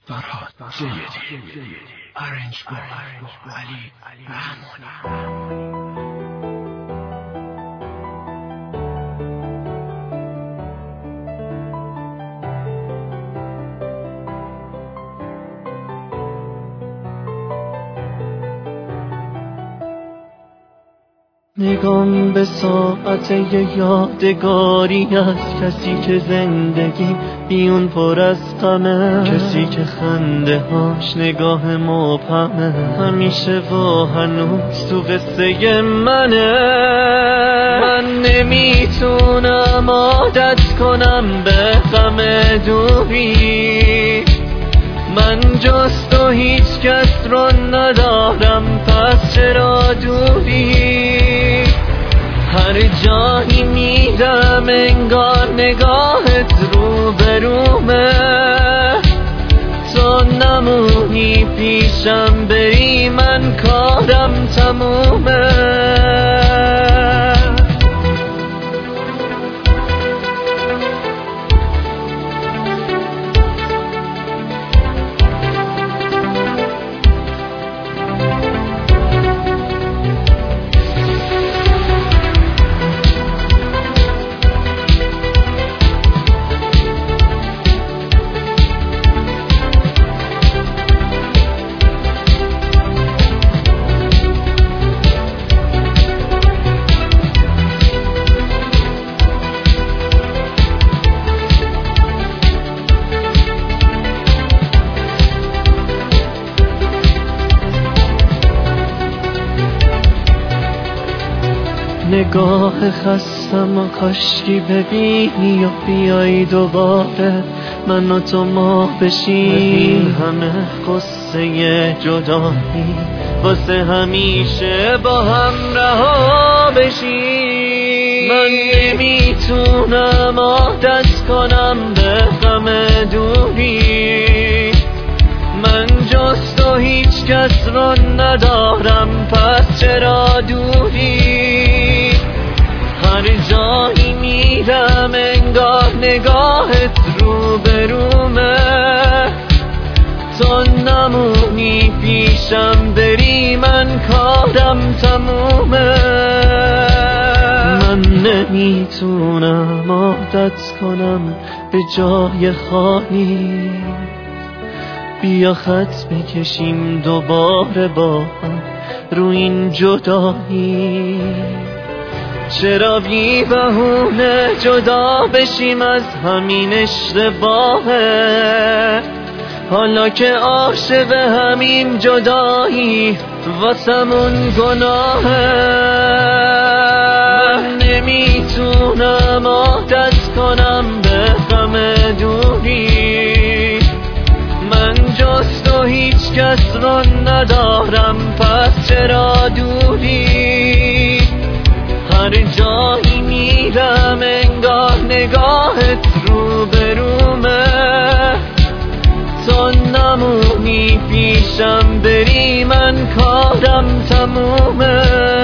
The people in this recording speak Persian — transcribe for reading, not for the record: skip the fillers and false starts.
فرهاد جیدی ارنج بای علی رحمانی. نگام به ساعت یادگاری از کسی که زندگی بیون پر از غمه، کسی که خنده هاش نگاه مبهمه، همیشه و هنوز تو قصه منه. من نمیتونم عادت کنم به غم دوری، من جز تو هیچ کس رو ندارم، پس چرا دوری؟ هر جایی میرم انگار نگاهت رو برومه، تو نمونی پیشم بری من کارم تمومه. نگاه خستم کاشکی ببینی و بیایی دوباره من و تو ما بشیم، همه قصه جدایی واسه همیشه با هم رها بشیم. من نمیتونم عادت کنم به غم دوری، من جز تو هیچ کس رو ندارم، پس چرا دوری؟ هر جایی میرم انگار نگاهت رو برومه، تو نمونی پیشم بری من کارم تمومه. من نمیتونم عادت کنم به جای خالی، بیا خط بکشیم دوباره با هم رو این جدایی. چرا بی بهونه جدا بشیم از همین اشتباهه، حالا که عاشق همین جدایی واسمون گناهه. من نمیتونم عادت کنم به غم دوری، من جز تو هیچ کس رو ندارم، پس چرا دوری؟ هر جایی میرم انگار نگاهت رو برومه، تو نمونی پیشم بری من کارم تمومه.